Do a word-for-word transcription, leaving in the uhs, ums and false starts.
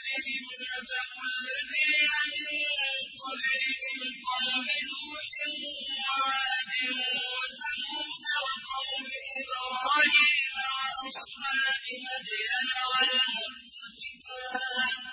بهم نبأ الذين من قبلهم قوم نوح وعاد وثمود وقوم إبراهيم وأصحاب مدين والمؤتفكات